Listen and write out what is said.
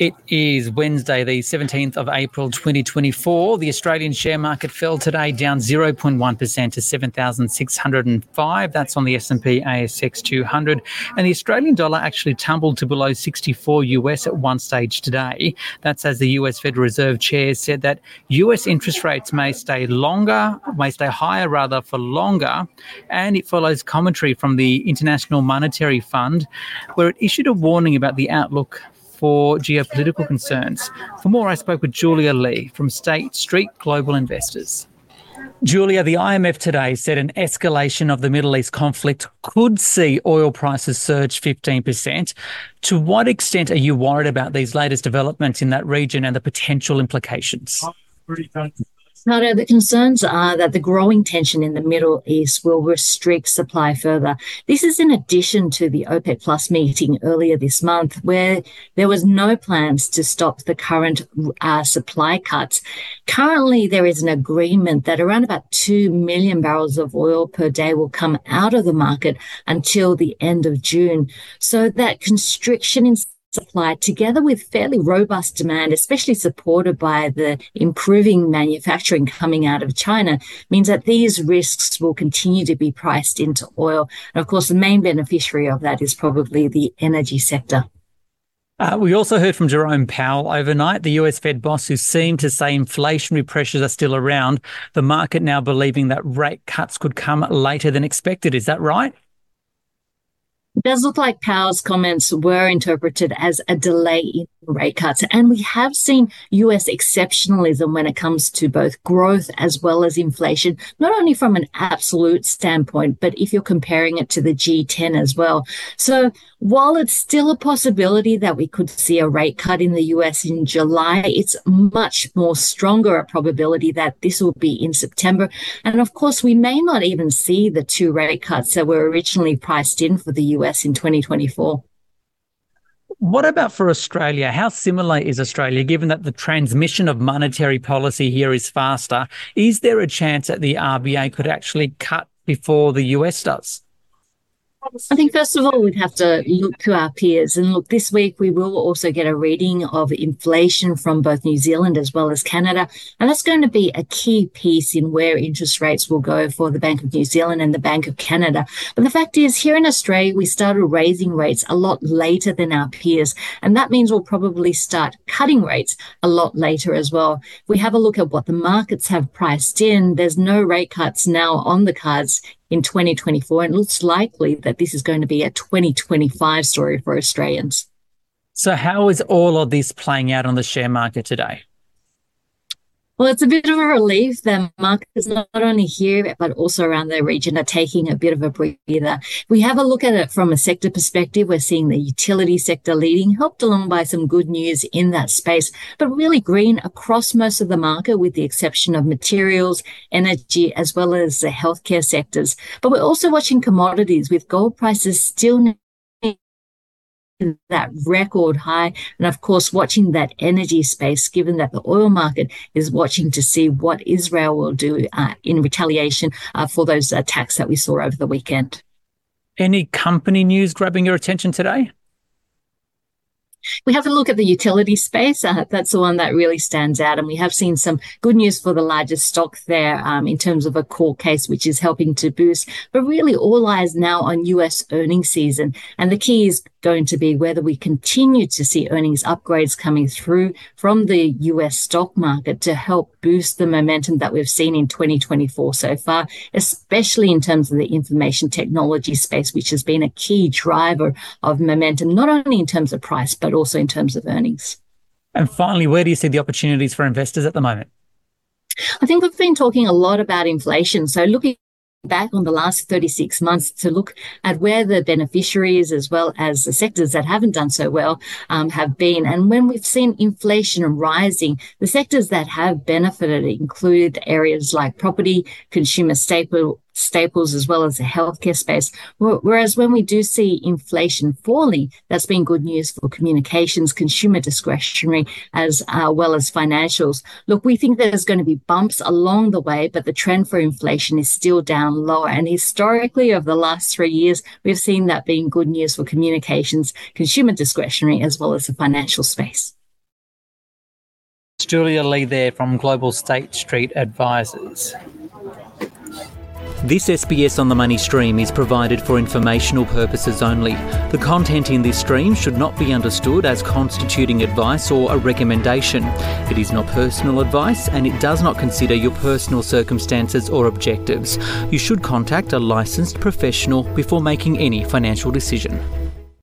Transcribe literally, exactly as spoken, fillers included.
It is Wednesday, the seventeenth of April, twenty twenty-four. The Australian share market fell today, down zero point one percent to seven thousand six hundred five. That's on the S and P A S X two hundred. And the Australian dollar actually tumbled to below sixty-four U S at one stage today. That's as the U S Federal Reserve Chair said that U S interest rates may stay longer, may stay higher rather for longer. And it follows commentary from the International Monetary Fund, where it issued a warning about the outlook for geopolitical concerns. For more, I spoke with Julia Lee from State Street Global Investors. Julia, the I M F today said an escalation of the Middle East conflict could see oil prices surge fifteen percent. To what extent are you worried about these latest developments in that region and the potential implications? Now, the concerns are that the growing tension in the Middle East will restrict supply further. This is in addition to the OPEC Plus meeting earlier this month, where there was no plans to stop the current uh, supply cuts. Currently, there is an agreement that around about two million barrels of oil per day will come out of the market until the end of June. So that constriction in supply, together with fairly robust demand, especially supported by the improving manufacturing coming out of China, means that these risks will continue to be priced into oil. And of course, the main beneficiary of that is probably the energy sector. Uh, we also heard from Jerome Powell overnight, the U S Fed boss, who seemed to say inflationary pressures are still around. The market now believing that rate cuts could come later than expected. Is that right? It does look like Powell's comments were interpreted as a delay in rate cuts. And we have seen U S exceptionalism when it comes to both growth as well as inflation, not only from an absolute standpoint, but if you're comparing it to the G ten as well. So while it's still a possibility that we could see a rate cut in the U S in July, it's much more stronger a probability that this will be in September. And of course, we may not even see the two rate cuts that were originally priced in for the U S in twenty twenty-four. What about for Australia? How similar is Australia, given that the transmission of monetary policy here is faster? Is there a chance that the R B A could actually cut before the U S does? I think, first of all, we'd have to look to our peers. And look, this week we will also get a reading of inflation from both New Zealand as well as Canada. And that's going to be a key piece in where interest rates will go for the Bank of New Zealand and the Bank of Canada. But the fact is, here in Australia, we started raising rates a lot later than our peers. And that means we'll probably start cutting rates a lot later as well. If we have a look at what the markets have priced in, there's no rate cuts now on the cards in twenty twenty-four, and it looks likely that this is going to be a twenty twenty-five story for Australians. So how is all of this playing out on the share market today? Well, it's a bit of a relief that markets not only here, but also around the region are taking a bit of a breather. If we have a look at it from a sector perspective, we're seeing the utility sector leading, helped along by some good news in that space, but really green across most of the market with the exception of materials, energy, as well as the healthcare sectors. But we're also watching commodities with gold prices still that record high. And of course, watching that energy space, given that the oil market is watching to see what Israel will do uh, in retaliation uh, for those attacks that we saw over the weekend. Any company news grabbing your attention today? We have a look at the utility space. Uh, that's the one that really stands out. And we have seen some good news for the largest stock there um, in terms of a court case, which is helping to boost. But really all eyes now on U S earnings season. And the key is going to be whether we continue to see earnings upgrades coming through from the U S stock market to help boost the momentum that we've seen in twenty twenty-four so far, especially in terms of the information technology space, which has been a key driver of momentum, not only in terms of price, but also in terms of earnings. And finally, where do you see the opportunities for investors at the moment? I think we've been talking a lot about inflation. So looking back on the last thirty-six months to look at where the beneficiaries as well as the sectors that haven't done so well um, have been. And when we've seen inflation rising, the sectors that have benefited include areas like property, consumer staple, staples, as well as the healthcare space. Whereas when we do see inflation falling, that's been good news for communications, consumer discretionary, as uh, well as financials. Look, we think there's going to be bumps along the way, but the trend for inflation is still down lower. And historically, over the last three years, we've seen that being good news for communications, consumer discretionary, as well as the financial space. Julia Lee there from Global State Street Advisors. This S B S On The Money stream is provided for informational purposes only. The content in this stream should not be understood as constituting advice or a recommendation. It is not personal advice and it does not consider your personal circumstances or objectives. You should contact a licensed professional before making any financial decision.